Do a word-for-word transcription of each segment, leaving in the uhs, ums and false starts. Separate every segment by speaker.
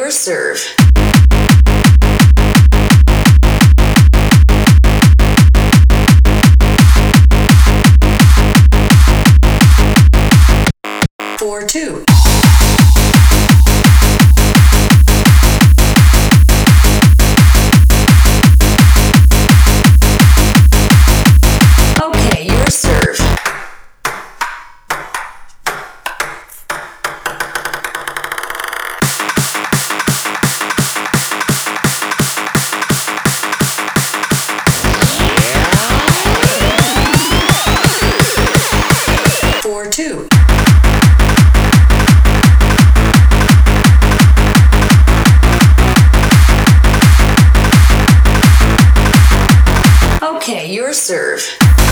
Speaker 1: your serve. Four two. Okay, your serve. Four two. Okay, your serve.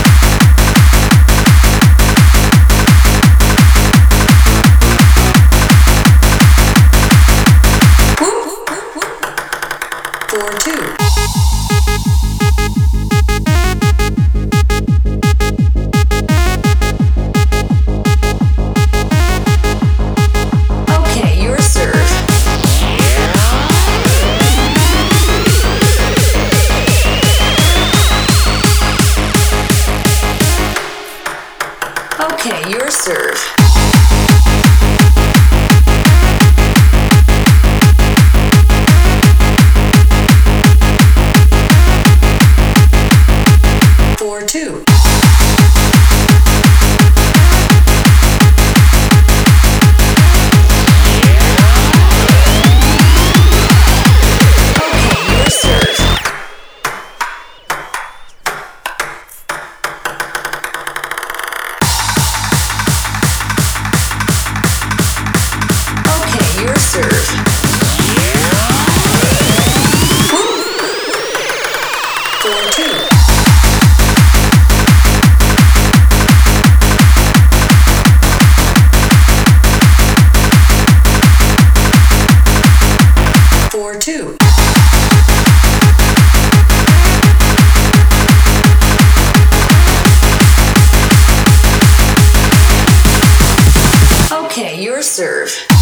Speaker 1: Whoop, whoop, whoop, whoop. Four two. Okay, your serve. Okay, your serve. Four two. Okay, your serve. Okay, your serve. Four two. Four two. Okay, your serve.